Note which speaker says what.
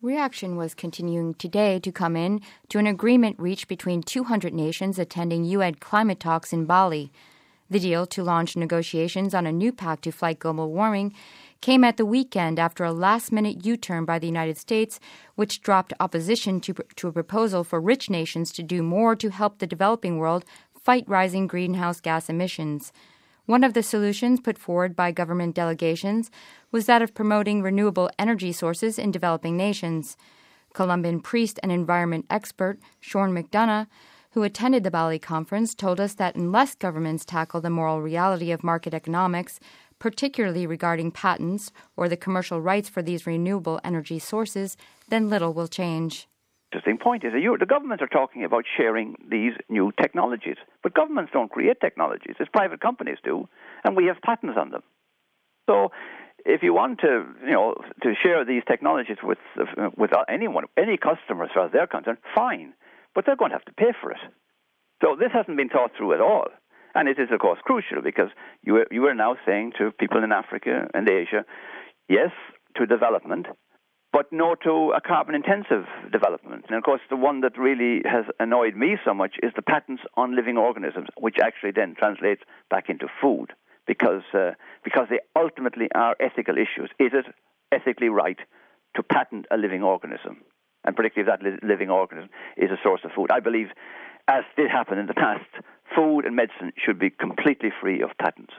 Speaker 1: Reaction was continuing today to come in to an agreement reached between 200 nations attending UN climate talks in Bali. The deal to launch negotiations on a new pact to fight global warming came at the weekend after a last-minute U-turn by the United States, which dropped opposition to a proposal for rich nations to do more to help the developing world fight rising greenhouse gas emissions. One of the solutions put forward by government delegations was that of promoting renewable energy sources in developing nations. Colombian priest and environment expert Sean McDonough, who attended the Bali conference, told us that unless governments tackle the moral reality of market economics, particularly regarding patents or the commercial rights for these renewable energy sources, then little will change.
Speaker 2: The interesting point is that the governments are talking about sharing these new technologies, but governments don't create technologies. It's private companies do, and we have patents on them. So if you want to share these technologies with anyone, any customer as far as they're concerned, fine, but they're going to have to pay for it. So this hasn't been thought through at all. And it is, of course, crucial because you are now saying to people in Africa and Asia, yes, to development, but no to a carbon-intensive development. And, of course, the one that really has annoyed me so much is the patents on living organisms, which actually then translates back into food because they ultimately are ethical issues. Is it ethically right to patent a living organism? And particularly if that living organism is a source of food. I believe, as did happen in the past, food and medicine should be completely free of patents.